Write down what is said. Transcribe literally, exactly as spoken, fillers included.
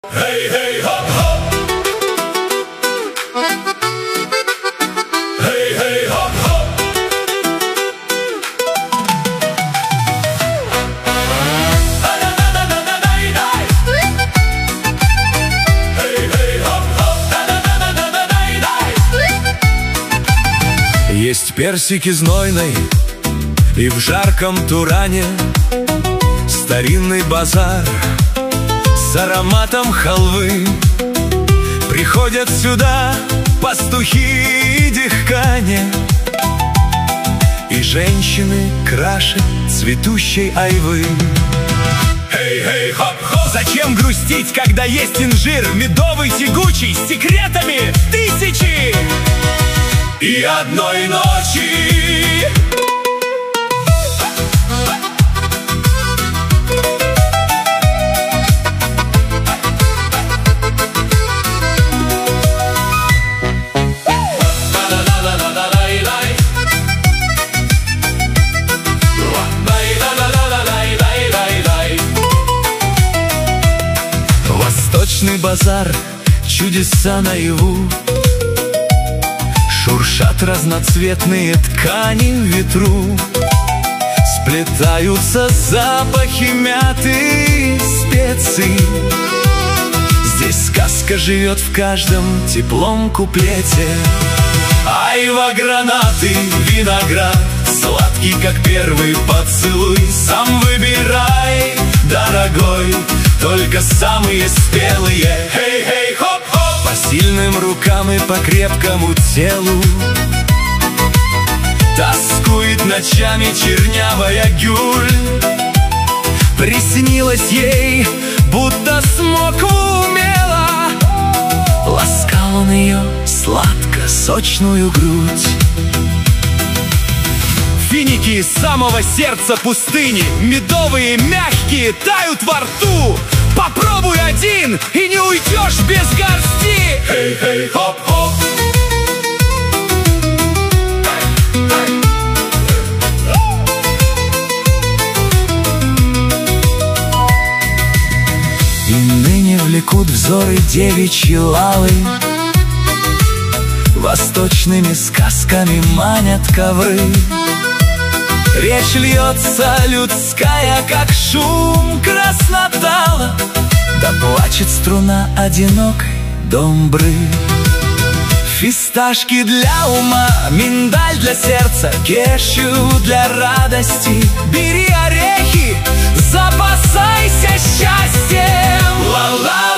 Hey, hey, hop, hop. Hey, hey, hop, hop. Hey, hey, hop, hop. Есть персики знойной и в жарком Туране старинный базар с ароматом халвы. Приходят сюда пастухи и дихкане, и женщины краше цветущей айвы. Эй, эй, хоп-хоп! Зачем грустить, когда есть инжир медовый, тягучий, с секретами тысячи и одной ночи? Восточный базар, чудеса наяву. Шуршат разноцветные ткани в ветру. Сплетаются запахи мяты и специй. Здесь сказка живет в каждом теплом куплете. Айва, гранаты, виноград, сладкий, как первый поцелуй. Сам выбирай, дорогой, только самые спелые. Хей-хей, хоп-хоп! По сильным рукам и по крепкому телу тоскует ночами чернявая гюль. Приснилось ей, будто смокву умела. Ласкал он ее сладко, сочную грудь. Финики из самого сердца пустыни, медовые, мягкие, тают во рту. Попробуй один, и не уйдешь без горсти. Хей-хей, хоп-хоп. И ныне влекут взоры девичьи лавы, восточными сказками манят ковры. Речь льется людская, как шум краснотала, да плачет струна одинокой домбры. Фисташки для ума, миндаль для сердца, кешью для радости. Бери орехи, запасайся счастьем. Ла-ла.